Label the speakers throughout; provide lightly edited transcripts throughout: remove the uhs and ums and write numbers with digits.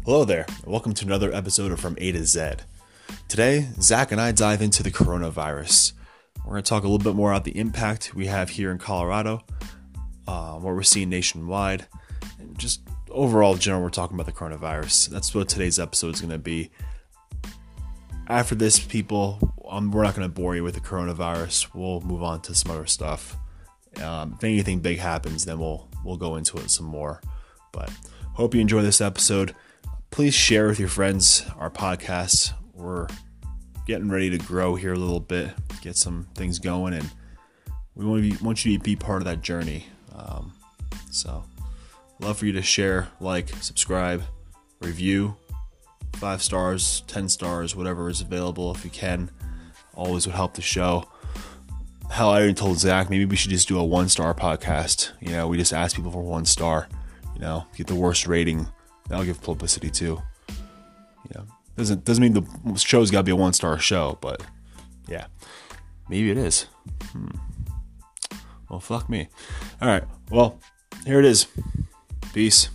Speaker 1: Hello there, and welcome to another episode of From A to Z. Today, Zach and I dive into the coronavirus. We're going to talk a little bit more about the impact we have here in Colorado, what we're seeing nationwide, and just overall, in general, we're talking about the coronavirus. That's what today's episode is going to be. After this, people, we're not going to bore you with the coronavirus. We'll move on to some other stuff. If anything big happens, then we'll go into it some more. But hope you enjoy this episode. Please share with your friends our podcast. We're getting ready to grow here a little bit, get some things going, and we want you to be part of that journey. So, love for you to share, like, subscribe, review, 5 stars, 10 stars, whatever is available if you can. Always would help the show. Hell, I even told Zach, maybe we should just do a 1-star podcast. You know, we just ask people for 1 star. You know, get the worst rating. That'll give publicity too. You know, doesn't mean the show's got to be a 1-star show, but yeah, maybe it is. Well, fuck me. All right, well, here it is. Peace.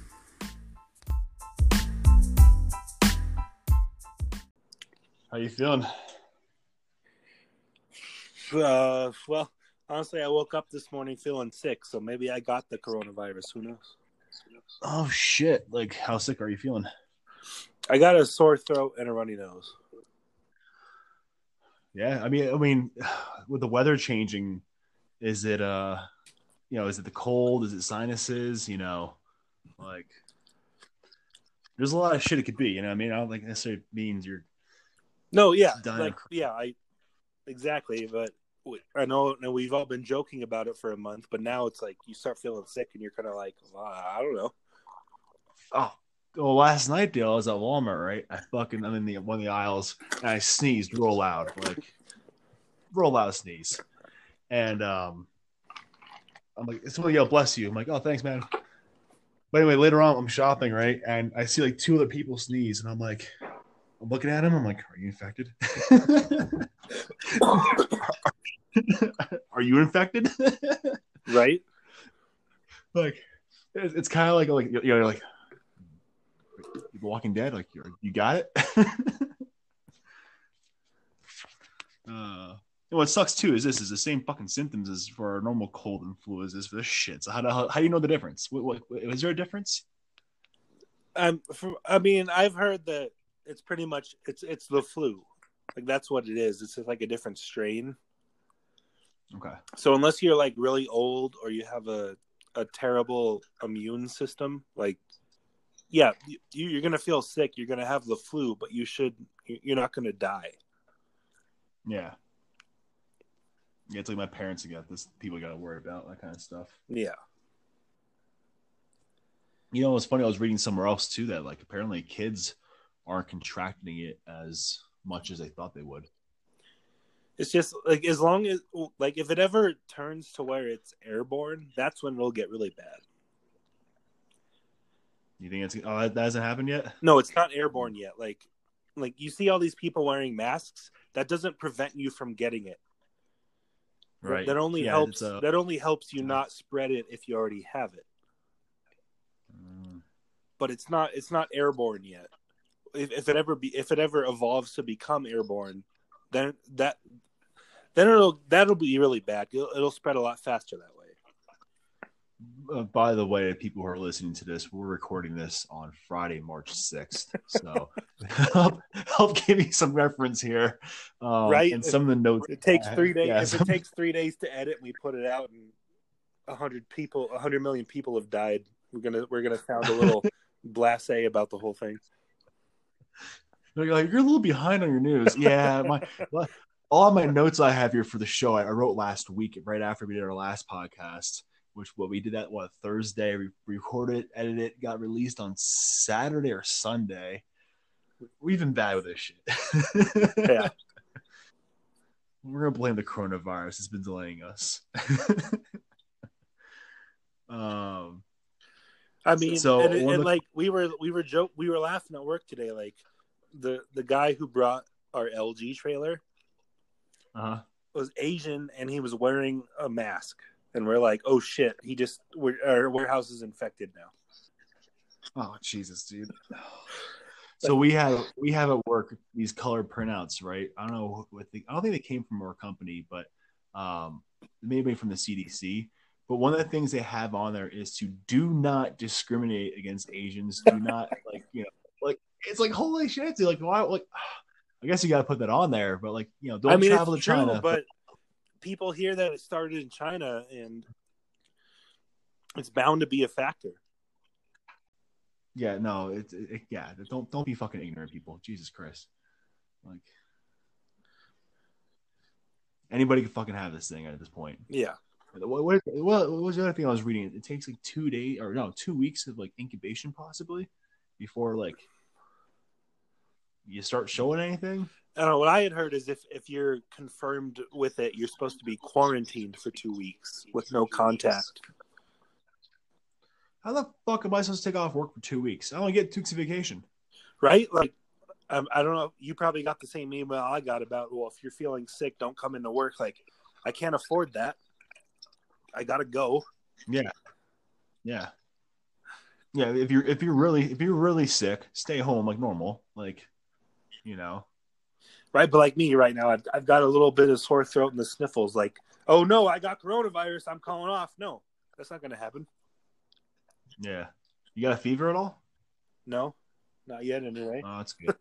Speaker 1: How you feeling?
Speaker 2: Well, honestly, I woke up this morning feeling sick, so maybe I got the coronavirus. Who knows?
Speaker 1: Oh shit! Like, how sick are you feeling?
Speaker 2: I got a sore throat and a runny nose.
Speaker 1: Yeah, I mean, with the weather changing, is it is it the cold? Is it sinuses? You know, like, there's a lot of shit it could be. You know, I mean, I don't think necessarily means you're.
Speaker 2: No, yeah,
Speaker 1: dying.
Speaker 2: Exactly. But I know we've all been joking about it for a month, but now it's like you start feeling sick and you're kind of like, I don't know.
Speaker 1: Oh, well, last night, Dale, I was at Walmart, right? I'm in one of the aisles, and I sneezed real loud sneeze. And I'm like, somebody yelled, "Bless you." I'm like, "Oh, thanks, man." But anyway, later on, I'm shopping, right? And I see like 2 other people sneeze, and I'm looking at him. I'm like, "Are you infected?" Are you infected?
Speaker 2: Right?
Speaker 1: Like, it's kind of like you're like Walking Dead. Like, you got it. What sucks too is the same fucking symptoms as for our normal cold and flu as this for this shit. So how do you know the difference? What is there a difference?
Speaker 2: I've heard that it's pretty much it's the flu. Like, that's what it is. It's just like a different strain.
Speaker 1: Okay.
Speaker 2: So unless you're like really old or you have a terrible immune system, like, yeah, you're gonna feel sick. You're gonna have the flu, but you're not gonna die.
Speaker 1: Yeah. Yeah, it's like my parents got this. People got to worry about that kind of stuff.
Speaker 2: Yeah.
Speaker 1: You know, it's funny. I was reading somewhere else too that like apparently kids aren't contracting it as much as they thought they would.
Speaker 2: It's just like, as long as, like, if it ever turns to where it's airborne, that's when it'll get really bad.
Speaker 1: You think that hasn't happened yet?
Speaker 2: No, it's not airborne yet. Like you see all these people wearing masks. That doesn't prevent you from getting it.
Speaker 1: Right.
Speaker 2: That only helps. That only helps you not spread it if you already have it. But it's not airborne yet. If it ever evolves to become airborne, then that'll be really bad. It'll spread a lot faster that way.
Speaker 1: By the way, people who are listening to this, we're recording this on Friday, March 6th. So help give me some reference here.
Speaker 2: Right.
Speaker 1: And some of the notes.
Speaker 2: It takes 3 days. Yeah, if it takes 3 days to edit, we put it out, and 100 million people have died. We're gonna sound a little blasé about the whole thing.
Speaker 1: You're a little behind on your news. Yeah, all of my notes I have here for the show I wrote last week, right after we did our last podcast. We did that Thursday. We recorded it, edited it, got released on Saturday or Sunday. We've been bad with this shit.
Speaker 2: Yeah.
Speaker 1: We're gonna blame the coronavirus. It's been delaying us.
Speaker 2: We were laughing at work today. Like, the guy who brought our LG trailer was Asian, and he was wearing a mask. And we're like, oh shit, our warehouse is infected now.
Speaker 1: Oh Jesus, dude. So we have at work these colored printouts, right? I don't know I don't think they came from our company, but maybe from the CDC. But one of the things they have on there is to do not discriminate against Asians. Do not like it's like holy shit, dude. Like why? Like I guess you got to put that on there, but like don't travel to China.
Speaker 2: But people hear that it started in China, and it's bound to be a factor.
Speaker 1: Yeah, no, don't be fucking ignorant, people. Jesus Christ, like anybody can fucking have this thing at this point.
Speaker 2: Yeah.
Speaker 1: What was the other thing I was reading? It takes like 2 weeks of like incubation possibly before like you start showing anything.
Speaker 2: I don't know. What I had heard is if you're confirmed with it, you're supposed to be quarantined for 2 weeks with no contact.
Speaker 1: How the fuck am I supposed to take off work for 2 weeks? I only get 2 weeks of vacation.
Speaker 2: Right? Like, I don't know. You probably got the same email I got about, well, if you're feeling sick, don't come into work. Like, I can't afford that. I gotta go.
Speaker 1: Yeah. If you're really sick, stay home like normal. Like,
Speaker 2: Right, but like me right now, I've got a little bit of sore throat and the sniffles. Like, oh no, I got coronavirus. I'm calling off. No, that's not gonna happen.
Speaker 1: Yeah. You got a fever at all?
Speaker 2: No, not yet. Anyway.
Speaker 1: Oh, that's good.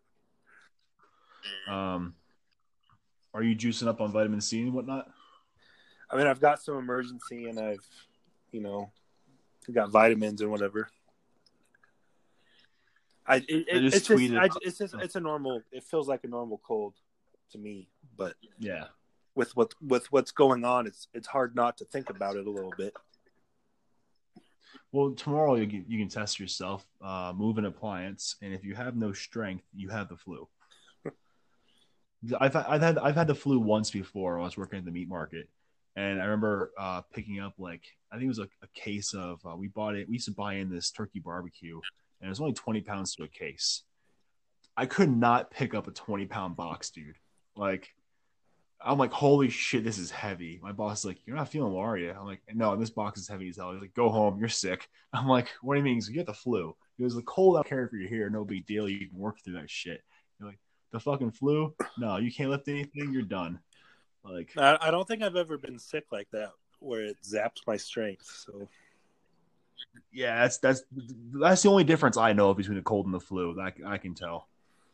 Speaker 1: Are you juicing up on vitamin C and whatnot?
Speaker 2: I mean, I've got some emergency, and I've, got vitamins and whatever. It's a normal. It feels like a normal cold to me, but
Speaker 1: yeah,
Speaker 2: with what's going on, it's hard not to think about it a little bit.
Speaker 1: Well, tomorrow you can test yourself, move an appliance, and if you have no strength, you have the flu. I've had the flu once before. I was working at the meat market, and I remember picking up I think it was a case of we bought it. We used to buy in this turkey barbecue, and it was only 20 pounds to a case. I could not pick up a 20-pound box, dude. Like, I'm like, holy shit, this is heavy. My boss is like, you're not feeling well, are you? I'm like, no, this box is heavy as hell. He's like, go home, you're sick. I'm like, what do you mean? He's like, you got the flu. He goes, the cold, I don't care if you're here, no big deal. You can work through that shit. You're like, the fucking flu? No, you can't lift anything. You're done. Like,
Speaker 2: I don't think I've ever been sick like that where it zapped my strength. So,
Speaker 1: yeah, that's the only difference I know between the cold and the flu. That I can tell.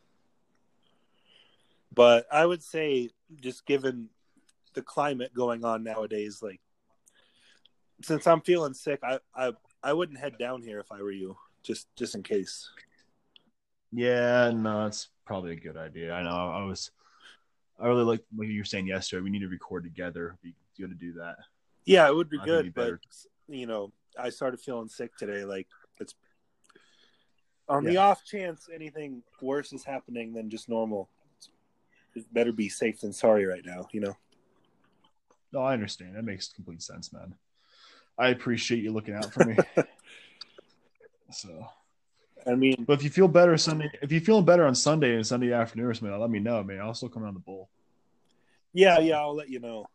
Speaker 2: But I would say, just given the climate going on nowadays, like, since I'm feeling sick, I wouldn't head down here if I were you, just in case.
Speaker 1: Yeah, no, it's probably a good idea. I know. I really like you were saying yesterday. We need to record together. It'd be good to do that.
Speaker 2: Yeah, it would be good, but I started feeling sick today. Like, it's on the off chance anything worse is happening than just normal. It better be safe than sorry right now.
Speaker 1: No, I understand. That makes complete sense, man. I appreciate you looking out for me. So,
Speaker 2: I mean,
Speaker 1: but if you feel better Sunday, if you're feeling better on Sunday and Sunday afternoon or something, let me know, man. I'll still come on the bowl.
Speaker 2: Yeah, I'll let you know.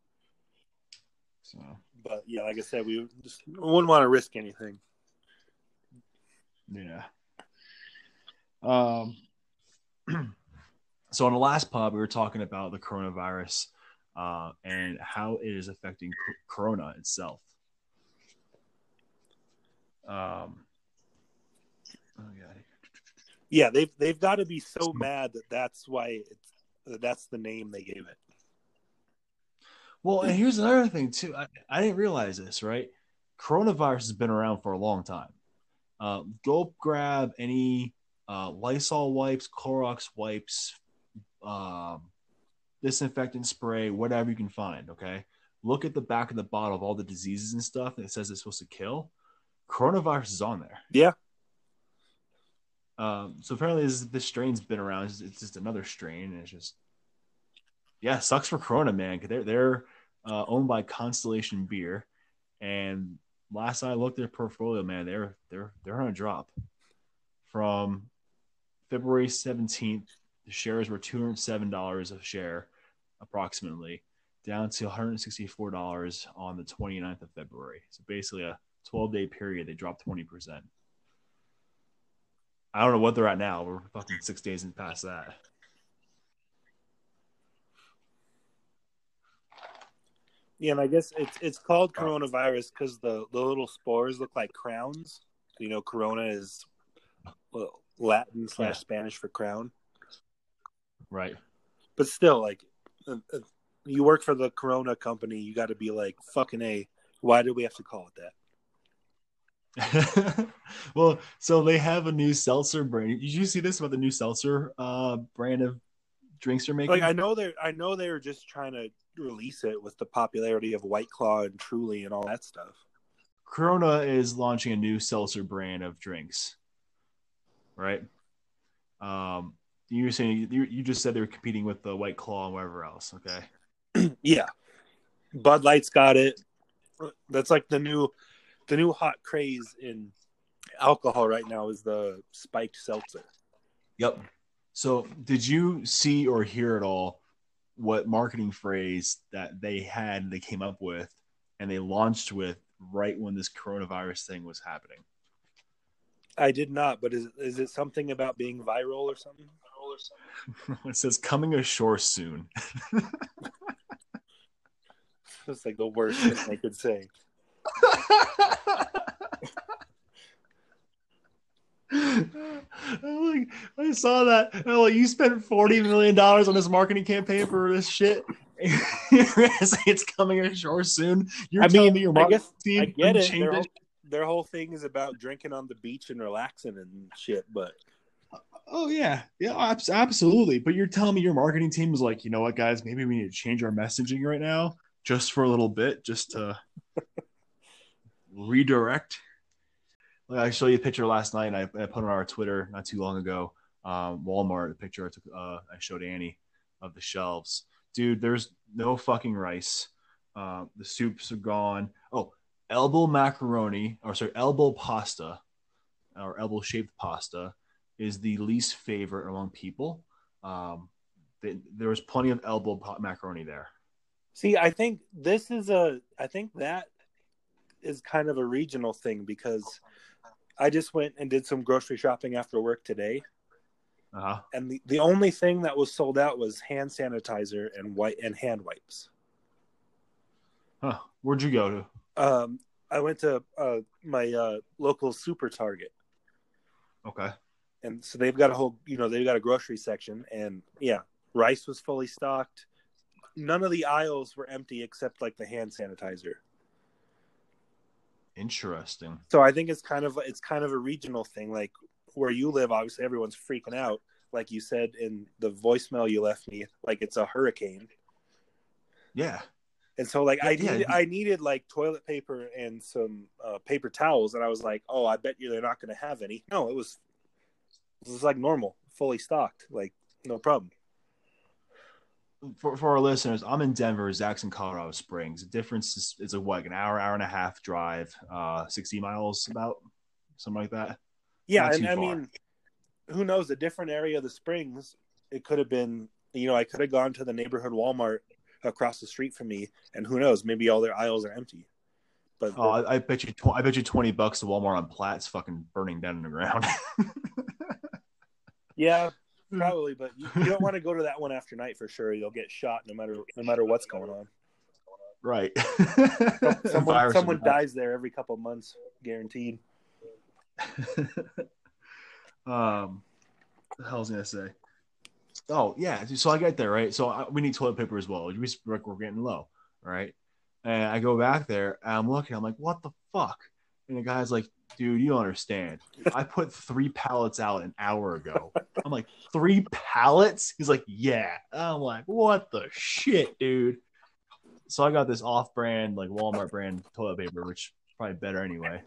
Speaker 1: So,
Speaker 2: but yeah, like I said, we wouldn't want to risk anything.
Speaker 1: Yeah. So on the last pod, we were talking about the coronavirus and how it is affecting Corona itself. Oh god.
Speaker 2: Yeah, they've got to be so mad that's why that's the name they gave it.
Speaker 1: Well, and here's another thing too. I didn't realize this, right? Coronavirus has been around for a long time. Go grab any Lysol wipes, Clorox wipes, disinfectant spray, whatever you can find. Okay, look at the back of the bottle of all the diseases and stuff, and it says it's supposed to kill. Coronavirus is on there.
Speaker 2: Yeah.
Speaker 1: So apparently this strain's been around. It's just another strain, and it's just sucks for Corona, man. They're owned by Constellation Beer, and last I looked at their portfolio, man, they're on a drop. From February 17th, the shares were $207 a share, approximately, down to $164 on the 29th of February. So basically, a 12-day period, they dropped 20%. I don't know what they're at now. We're fucking 6 days and past that.
Speaker 2: Yeah, and I guess it's called coronavirus because the little spores look like crowns. You know, corona is Latin / Spanish for crown.
Speaker 1: Right.
Speaker 2: But still, like, you work for the Corona company, you got to be like, fucking A, why do we have to call it
Speaker 1: that? Well, so they have a new seltzer brand. Did you see this about the new seltzer brand of drinks they're making?
Speaker 2: Like, I know they're just trying to release it with the popularity of White Claw and Truly and all that stuff.
Speaker 1: Corona is launching a new seltzer brand of drinks, right? You were saying you just said they were competing with the White Claw and whatever else, okay?
Speaker 2: Yeah, Bud Light's got it. That's like the new hot craze in alcohol right now is the spiked seltzer.
Speaker 1: Yep. So, did you see or hear at all what marketing phrase that they came up with and they launched with right when this coronavirus thing was happening?
Speaker 2: I did not, but is it something about being viral or something?
Speaker 1: It says coming ashore soon.
Speaker 2: That's like the worst thing they could say.
Speaker 1: I saw that. I'm like, you spent $40 million on this marketing campaign for this shit. It's coming ashore soon. You're telling me your marketing team
Speaker 2: I get it. Their whole thing is about drinking on the beach and relaxing and shit, but
Speaker 1: oh yeah, absolutely. But you're telling me your marketing team is like, you know what, guys, maybe we need to change our messaging right now, just for a little bit, just to redirect. Like, I showed you a picture last night, and I put on our Twitter not too long ago. Walmart, the picture I took, I showed Annie of the shelves. Dude, there's no fucking rice. The soups are gone. Oh, elbow pasta, or elbow shaped pasta, is the least favorite among people. There was plenty of elbow macaroni there.
Speaker 2: See, I think that is kind of a regional thing because I just went and did some grocery shopping after work today.
Speaker 1: Uh-huh.
Speaker 2: And the only thing that was sold out was hand sanitizer and hand wipes.
Speaker 1: Huh. Where'd you go to?
Speaker 2: I went to my local super Target.
Speaker 1: Okay.
Speaker 2: And so they've got they've got a grocery section, and yeah, rice was fully stocked. None of the aisles were empty except like the hand sanitizer.
Speaker 1: Interesting.
Speaker 2: So I think it's kind of a regional thing. Like where you live, obviously everyone's freaking out. Like you said in the voicemail you left me, like it's a hurricane.
Speaker 1: Yeah.
Speaker 2: And so like I needed like toilet paper and some paper towels, and I was like, oh, I bet you they're not going to have any. No, it was like normal, fully stocked, like no problem.
Speaker 1: For our listeners, I'm in Denver. Zach's in Colorado Springs. The difference is an hour and a half drive, 60 miles, about something like that.
Speaker 2: Yeah, and I mean, who knows? A different area of the Springs, it could have been. I could have gone to the neighborhood Walmart across the street from me, and who knows? Maybe all their aisles are empty. But
Speaker 1: I bet you $20 to Walmart on Platt's fucking burning down in the ground.
Speaker 2: Yeah. Probably, but you don't want to go to that one after night for sure. You'll get shot no matter what's going on.
Speaker 1: Right.
Speaker 2: Someone dies there every couple of months, guaranteed.
Speaker 1: What the hell was I gonna say? Oh yeah, so I get there, right? So we need toilet paper as well. We're getting low, right? And I go back there, and I'm looking. I'm like, what the fuck? And the guy's like, dude, you don't understand. I put 3 pallets out an hour ago. I'm like, 3 pallets? He's like, yeah. I'm like, what the shit, dude? So I got this off-brand, like Walmart brand toilet paper, which is probably better anyway.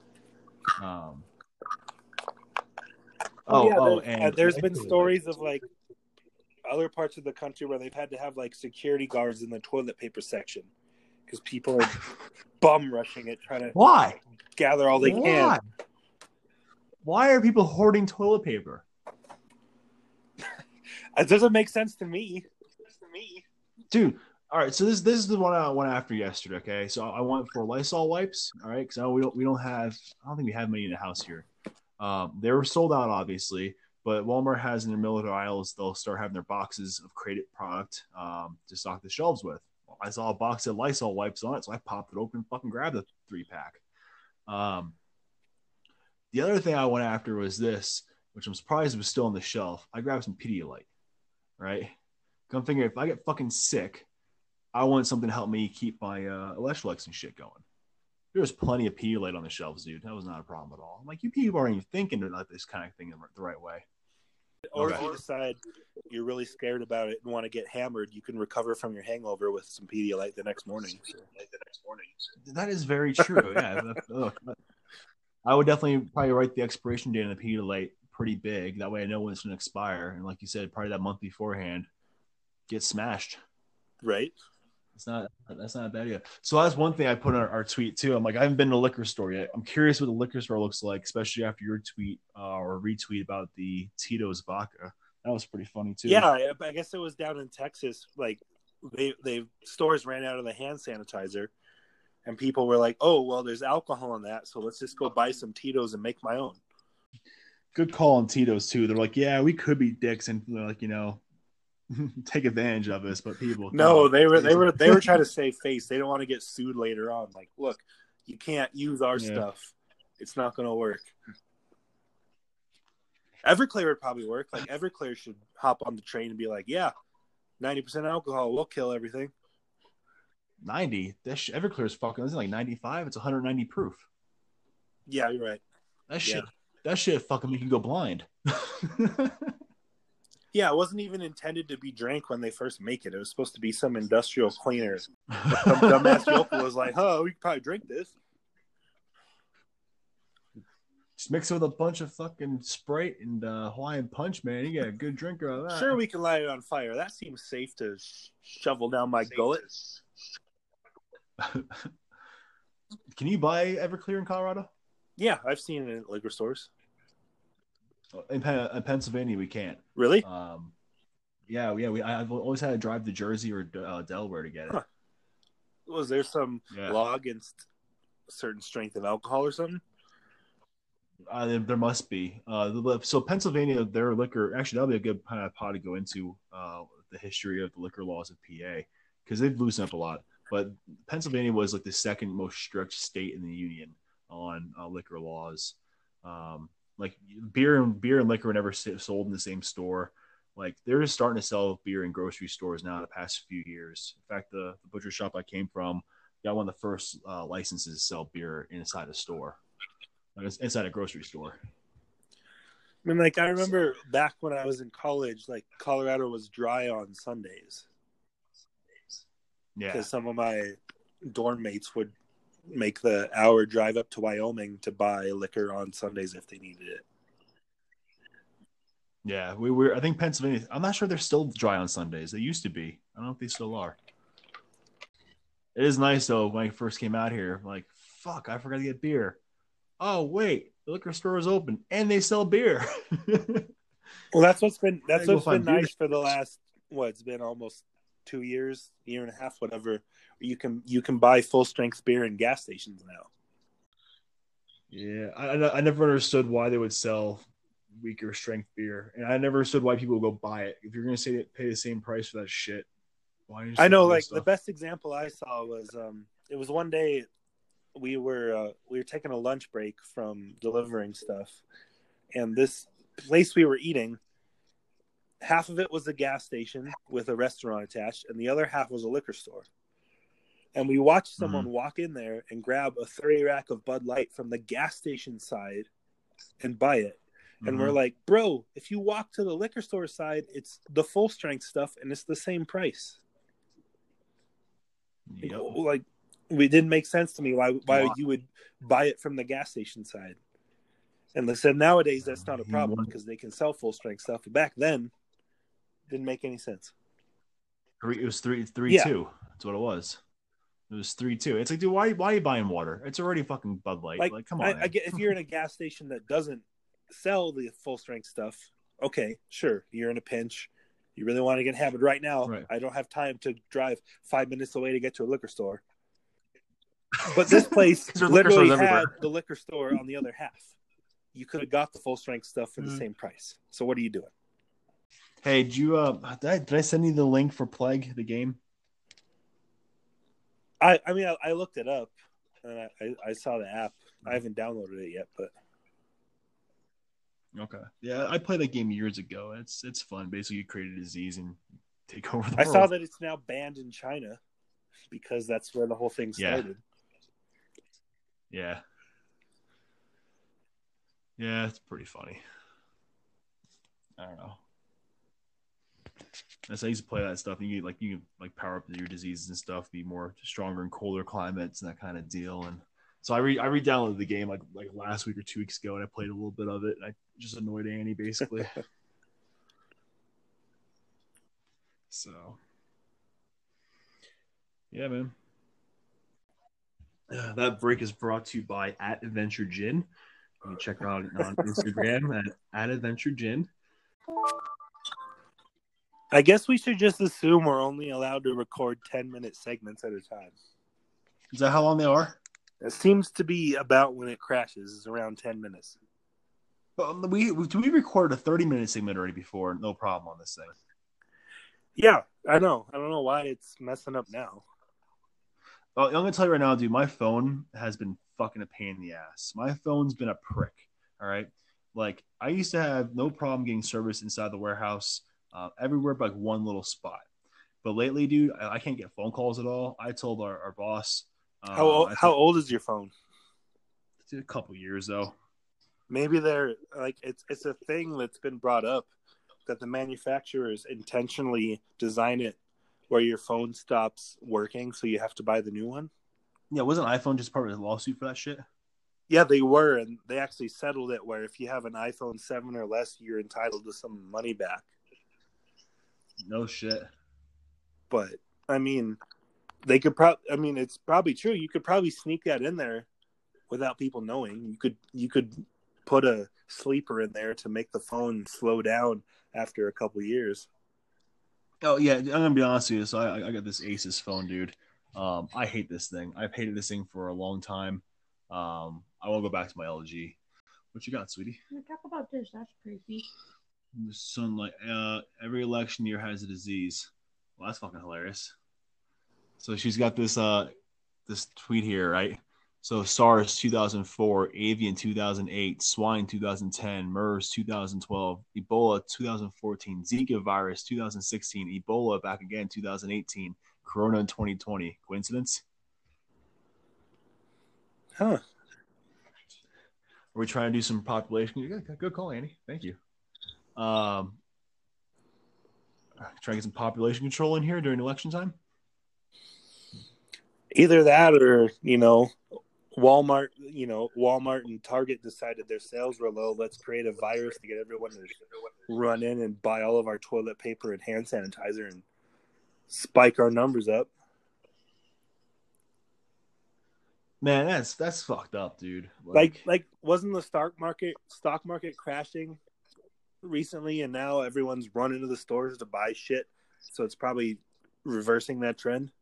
Speaker 2: And there's been stories of like other parts of the country where they've had to have like security guards in the toilet paper section because people are bum rushing it, trying to gather all they can.
Speaker 1: Why are people hoarding toilet paper?
Speaker 2: It doesn't make sense to me.
Speaker 1: Dude, all right, so this is the one I went after yesterday, okay? So I went for Lysol wipes, all right? Because we don't have, I don't think we have many in the house here. They were sold out, obviously, but Walmart has in their middle of their aisles, they'll start having their boxes of crated product to stock the shelves with. I saw a box of Lysol wipes on it, so I popped it open, fucking grabbed a 3-pack. The other thing I went after was this, which I'm surprised was still on the shelf. I grabbed some Pedialyte, right? I'm thinking if I get fucking sick, I want something to help me keep my electrolytes and shit going. There was plenty of Pedialyte on the shelves, dude. That was not a problem at all. I'm like, you people aren't even thinking about this kind of thing the right way.
Speaker 2: Or if you decide you're really scared about it and want to get hammered, you can recover from your hangover with some Pedialyte the next morning.
Speaker 1: That is very true. Yeah. Look, I would definitely probably write the expiration date on the Pedialyte pretty big. That way I know when it's going to expire. And like you said, probably that month beforehand, get smashed.
Speaker 2: Right.
Speaker 1: That's not a bad idea. So that's one thing I put on our tweet too. I'm like, I haven't been to a liquor store yet. I'm curious what the liquor store looks like, especially after your tweet or retweet about the Tito's vodka. That was pretty funny too.
Speaker 2: Yeah, I guess it was down in Texas. Like they stores ran out of the hand sanitizer, and people were like, "Oh, well, there's alcohol in that, so let's just go buy some Tito's and make my own."
Speaker 1: Good call on Tito's too. They're like, "Yeah, we could be dicks and like take advantage of us," but people
Speaker 2: they were trying to save face. They don't want to get sued later on. Like, look, you can't use our stuff. It's not going to work. Everclear would probably work. Like, Everclear should hop on the train and be like, yeah, 90% alcohol will kill everything.
Speaker 1: 90? Everclear is fucking, isn't it like 95? It's 190 proof.
Speaker 2: Yeah, you're right.
Speaker 1: That shit fucking make you go blind.
Speaker 2: Yeah, it wasn't even intended to be drank when they first make it. It was supposed to be some industrial cleaner. Some dumbass yokel was like, we could probably drink this.
Speaker 1: Just mix it with a bunch of fucking Sprite and Hawaiian Punch, man. You get a good drink out of that.
Speaker 2: Sure, we can light it on fire. That seems safe to shovel down my gullet.
Speaker 1: Can you buy Everclear in Colorado?
Speaker 2: Yeah, I've seen it in liquor stores.
Speaker 1: In Pennsylvania, we can't.
Speaker 2: Really?
Speaker 1: Yeah. I've always had to drive to Jersey or Delaware to get it. Huh.
Speaker 2: Was there some law against a certain strength of alcohol or something?
Speaker 1: There must be. So Pennsylvania, their liquor, actually, that'll be a good pod to go into the history of the liquor laws of PA, because they've loosened up a lot. But Pennsylvania was like the second most strict state in the union on liquor laws. Like beer and liquor were never sold in the same store. Like they're just starting to sell beer in grocery stores now in the past few years. In fact, the butcher shop I came from got one of the first licenses to sell beer inside a store. Inside a grocery store.
Speaker 2: I mean, like, I remember back when I was in college, like, Colorado was dry on Sundays. Yeah. Because some of my dorm mates would make the hour drive up to Wyoming to buy liquor on Sundays if they needed it.
Speaker 1: Yeah, I think Pennsylvania, I'm not sure they're still dry on Sundays. They used to be. I don't know if they still are. It is nice, though, when I first came out here. Like, fuck, I forgot to get beer. Oh, wait, the liquor store is open and they sell beer.
Speaker 2: Well, that's what's been nice for the last, it's been almost 2 years, year and a half, whatever. You can buy full strength beer in gas stations now.
Speaker 1: Yeah, I never understood why they would sell weaker strength beer, and I never understood why people would go buy it. If you're going to pay the same price for that shit, why?
Speaker 2: I know, like, the best example I saw was it was one day. We were taking a lunch break from delivering stuff, and this place we were eating, half of it was a gas station with a restaurant attached, and the other half was a liquor store. And we watched someone walk in there and grab a 30-rack of Bud Light from the gas station side and buy it. And we're like, bro, if you walk to the liquor store side, it's the full strength stuff, and it's the same price. Yep. Like, it didn't make sense to me why you would buy it from the gas station side. And they said nowadays that's not a problem because they can sell full strength stuff. But back then, it didn't make any sense.
Speaker 1: It was 3-2. That's what it was. It was 3-2. It's like, dude, why are you buying water? It's already fucking Bud Light. Like come on.
Speaker 2: I get if you're in a gas station that doesn't sell the full strength stuff. Okay, sure, you're in a pinch. You really want to get hammered right now. Right. I don't have time to drive 5 minutes away to get to a liquor store. But this place literally had the liquor store on the other half. you could have got the full strength stuff for the same price. So what are you doing?
Speaker 1: Hey, did I send you the link for Plague, the game?
Speaker 2: I looked it up and I saw the app. I haven't downloaded it yet, but
Speaker 1: okay, yeah, I played that game years ago. It's fun. Basically, you create a disease and take over the
Speaker 2: world.
Speaker 1: I
Speaker 2: saw that it's now banned in China because that's where the whole thing started.
Speaker 1: Yeah, it's pretty funny. I don't know. As I used to play that stuff, you can power up your diseases and stuff, be more stronger in colder climates and that kind of deal. And so I re-downloaded the game like last week or 2 weeks ago, and I played a little bit of it. And I just annoyed Annie basically. So yeah, man. That break is brought to you by @Adventure Gin. You can check her out on Instagram at @Adventure Gin.
Speaker 2: I guess we should just assume we're only allowed to record 10-minute segments at a time.
Speaker 1: Is that how long they are?
Speaker 2: It seems to be about when it crashes. It's around 10 minutes.
Speaker 1: We recorded a 30-minute segment already before. No problem on this thing.
Speaker 2: Yeah, I know. I don't know why it's messing up now.
Speaker 1: Well, I'm going to tell you right now, dude, my phone has been fucking a pain in the ass. My phone's been a prick, all right? Like, I used to have no problem getting service inside the warehouse everywhere but one little spot. But lately, dude, I can't get phone calls at all. I told our boss.
Speaker 2: How old is your phone?
Speaker 1: It's a couple years, though.
Speaker 2: Maybe they're, like, it's a thing that's been brought up that the manufacturers intentionally design it where your phone stops working, so you have to buy the new one.
Speaker 1: Yeah, wasn't iPhone just part of the lawsuit for that shit?
Speaker 2: Yeah, they were, and they actually settled it where if you have an iPhone 7 or less, you're entitled to some money back.
Speaker 1: No shit.
Speaker 2: But, I mean, they could it's probably true. You could probably sneak that in there without people knowing. You could put a sleeper in there to make the phone slow down after a couple years.
Speaker 1: Oh, yeah, I'm going to be honest with you. So I got this Asus phone, dude. I hate this thing. I've hated this thing for a long time. I won't go back to my LG. What you got, sweetie?
Speaker 3: Talk about this. That's creepy.
Speaker 1: Sunlight. Every election year has a disease. Well, that's fucking hilarious. So she's got this this tweet here, right? So SARS 2004, avian 2008, swine 2010, MERS 2012, Ebola 2014, Zika virus 2016, Ebola back again 2018, Corona in 2020. Coincidence?
Speaker 2: Huh.
Speaker 1: Are we trying to do some population? Good call, Annie. Thank you. Try to get some population control in here during election time?
Speaker 2: Either that or, Walmart and Target decided their sales were low. Let's create a virus to get everyone to run in and buy all of our toilet paper and hand sanitizer and spike our numbers up.
Speaker 1: Man, that's fucked up, dude.
Speaker 2: Like wasn't the stock market crashing recently, and now everyone's running to the stores to buy shit, so it's probably reversing that trend.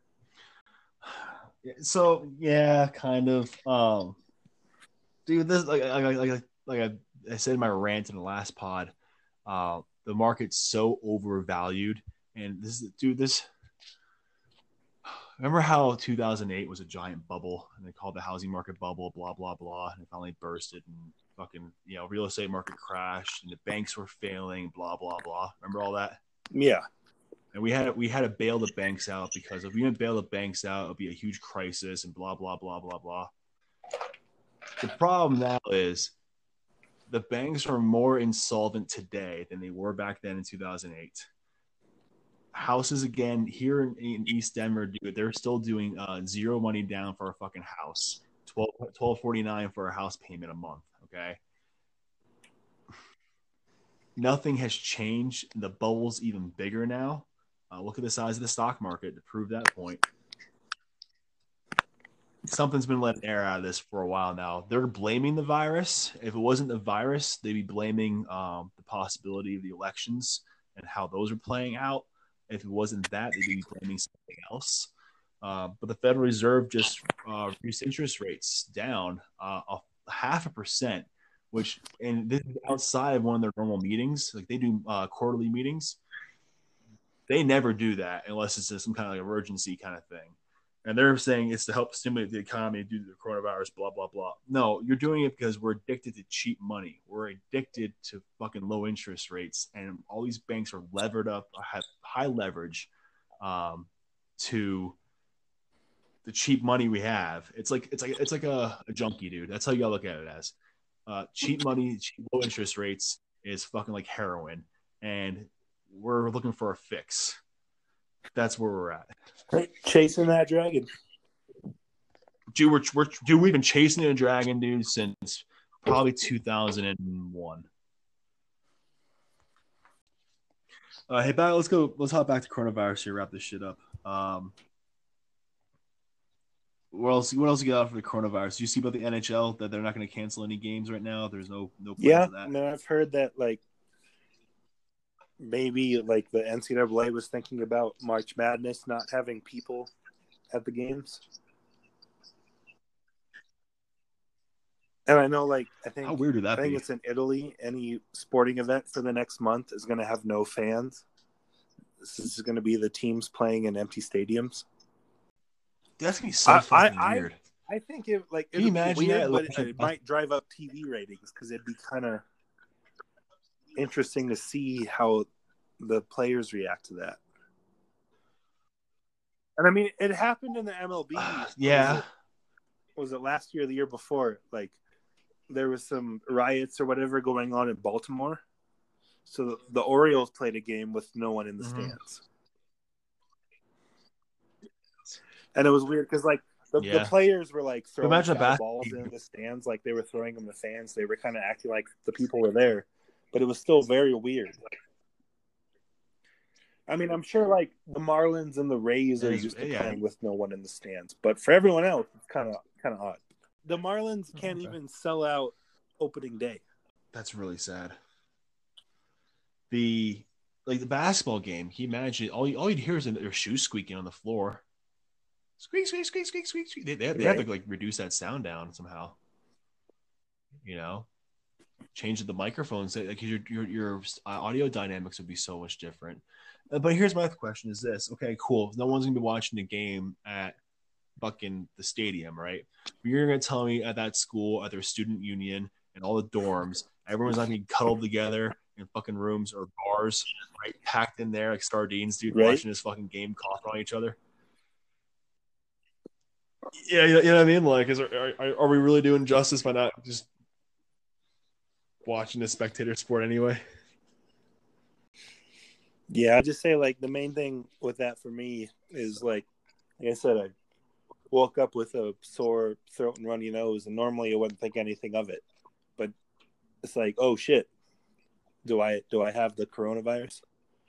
Speaker 1: So yeah, kind of. Dude, this like I said in my rant in the last pod, the market's so overvalued, and this. Remember how 2008 was a giant bubble, and they called the housing market bubble, blah blah blah, and it finally bursted, and fucking real estate market crashed, and the banks were failing, blah blah blah. Remember all that?
Speaker 2: Yeah.
Speaker 1: And we had to bail the banks out, because if we didn't bail the banks out, it would be a huge crisis and blah, blah, blah, blah, blah. The problem now is the banks are more insolvent today than they were back then in 2008. Houses, again, here in East Denver, dude, they're still doing zero money down for a fucking house. $12.49 for a house payment a month, okay? Nothing has changed. The bubble's even bigger now. Look at the size of the stock market to prove that point. Something's been letting air out of this for a while now. They're blaming the virus. If it wasn't the virus, they'd be blaming the possibility of the elections and how those are playing out. If it wasn't that, they'd be blaming something else. But the Federal Reserve just reduced interest rates down 0.5%, and this is outside of one of their normal meetings. Like they do quarterly meetings. They never do that unless it's some kind of like emergency kind of thing. And they're saying it's to help stimulate the economy due to the coronavirus, blah, blah, blah. No, you're doing it because we're addicted to cheap money. We're addicted to fucking low interest rates. And all these banks are levered up, have high leverage to the cheap money we have. It's like a junkie, dude. That's how you gotta look at it as. Cheap money, cheap low interest rates is fucking like heroin. And we're looking for a fix. That's where we're at.
Speaker 2: Chasing that dragon.
Speaker 1: Dude, we've been chasing a dragon, dude, since probably 2001. Hey, let's hop back to coronavirus here, wrap this shit up. What else you got out for the coronavirus? Do you see about the NHL that they're not going to cancel any games right now? There's no plans of that.
Speaker 2: I mean, I've heard that like maybe like the NCAA was thinking about March Madness not having people at the games. And I know, like,
Speaker 1: how weird would that be?
Speaker 2: I think it's in Italy. Any sporting event for the next month is going to have no fans. This is going to be the teams playing in empty stadiums.
Speaker 1: That's going to be so fucking weird.
Speaker 2: I think it like
Speaker 1: can you imagine
Speaker 2: weird,
Speaker 1: that?
Speaker 2: But it might drive up TV ratings because it'd be kind of interesting to see how the players react to that. And I mean, it happened in the MLB.
Speaker 1: Yeah.
Speaker 2: Was it last year or the year before? Like, there was some riots or whatever going on in Baltimore. So the Orioles played a game with no one in the stands. And it was weird because, like, the players were, like, throwing balls in the stands. Like, they were throwing them to fans. They were kind of acting like the people were there. But it was still very weird. I mean, I'm sure, like, the Marlins and the Rays are used to playing with no one in the stands. But for everyone else, it's kind of odd. The Marlins can't even sell out opening day.
Speaker 1: That's really sad. The basketball game, can you imagine? All you'd hear is their shoes squeaking on the floor. Squeak, squeak, squeak, squeak, squeak, squeak. They have to, like, reduce that sound down somehow. You know? Change the microphones. Like, your audio dynamics would be so much different. But here's my question: is this okay? Cool. No one's gonna be watching the game at fucking the stadium, right? But you're gonna tell me at that school, at their student union, and all the dorms, everyone's not being cuddled together in fucking rooms or bars, right? Packed in there like sardines, dude, watching this fucking game, coughing on each other. Yeah, you know what I mean. Like, are we really doing justice by not just watching the spectator sport anyway?
Speaker 2: Yeah, I just say, like, the main thing with that for me is, like I said, I woke up with a sore throat and runny nose, and normally I wouldn't think anything of it. But it's like, oh, shit. Do I have the coronavirus?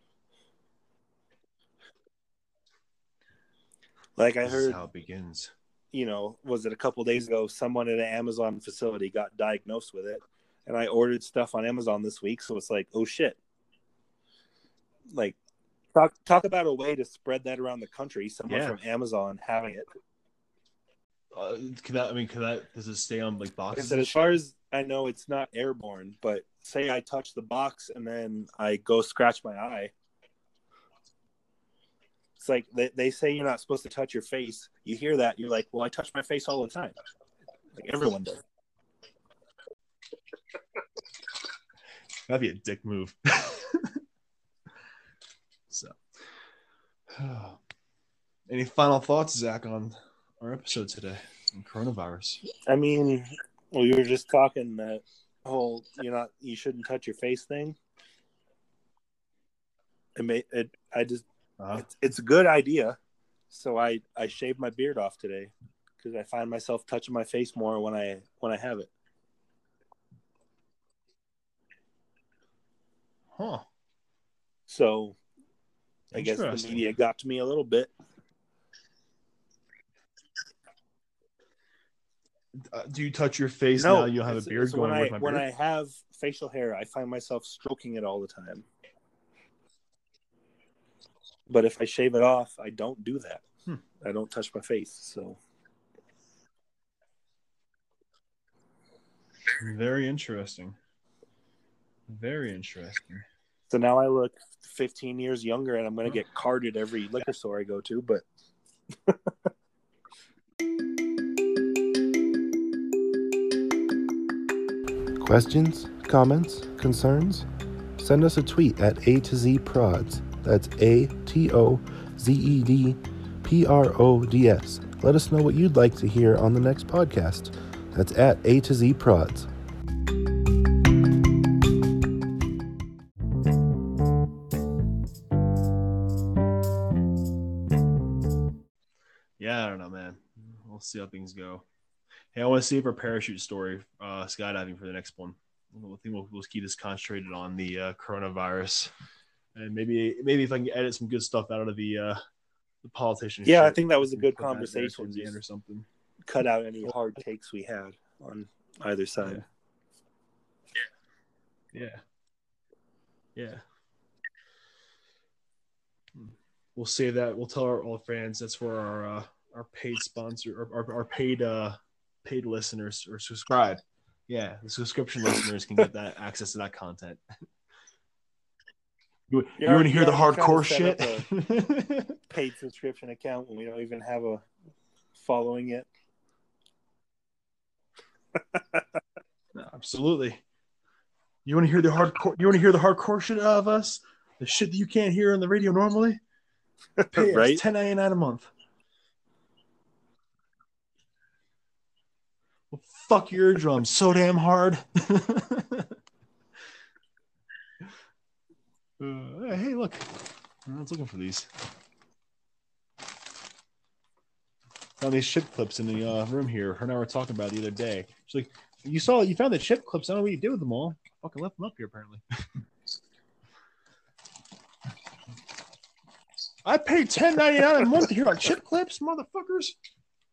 Speaker 2: Like, I heard...
Speaker 1: This is how it begins.
Speaker 2: You know, was it a couple days ago, someone at an Amazon facility got diagnosed with it, and I ordered stuff on Amazon this week, so it's like, oh, shit. Like, talk about a way to spread that around the country. Someone from Amazon having it.
Speaker 1: Does it stay on, like, boxes?
Speaker 2: As far as I know, it's not airborne. But say I touch the box and then I go scratch my eye. It's like they say you're not supposed to touch your face. You hear that, you're like, well, I touch my face all the time. Like, everyone does.
Speaker 1: That'd be a dick move. So, any final thoughts, Zach, on our episode today on coronavirus?
Speaker 2: I mean, we were just talking that whole you shouldn't touch your face thing. It's a good idea. So I shaved my beard off today because I find myself touching my face more when I have it.
Speaker 1: Huh.
Speaker 2: So I guess the media got to me a little bit.
Speaker 1: Do you touch your face now? You have a beard going with my beard?
Speaker 2: When I have facial hair, I find myself stroking it all the time. But if I shave it off, I don't do that. I don't touch my face. So
Speaker 1: Very interesting. Very interesting.
Speaker 2: So now I look 15 years younger, and I'm going to get carded every liquor store I go to. But
Speaker 4: questions, comments, concerns? Send us a tweet at A to Z Prods. That's ATOZEDPRODS. Let us know what you'd like to hear on the next podcast. That's at A to Z Prods.
Speaker 1: Yeah, I don't know, man. We'll see how things go. Hey, I want to save our parachute story, skydiving, for the next one. I think we'll keep this concentrated on the coronavirus, and maybe if I can edit some good stuff out of the politicians.
Speaker 2: Yeah, I think that was a good conversation
Speaker 1: towards the end or something.
Speaker 2: Cut out any hard takes we had on either side.
Speaker 1: Yeah. We'll save that. We'll tell all fans that's for our paid sponsor, our paid listeners, or subscribe. Yeah, the subscription listeners can get that access to that content. You want to hear the hardcore shit?
Speaker 2: Paid subscription account when we don't even have a following yet.
Speaker 1: No, absolutely. You want to hear the hardcore? You want to hear the hardcore shit of us? The shit that you can't hear on the radio normally? Pay
Speaker 2: right?
Speaker 1: us $10.99 a month. Well, fuck your eardrums so damn hard. Hey, look. I was looking for these. Found these chip clips in the room here. Her and I were talking about it the other day. She's like, you found the chip clips. I don't know what you did with them all. Fucking left them up here, apparently. I paid $10.99 a month to hear about chip clips, motherfuckers.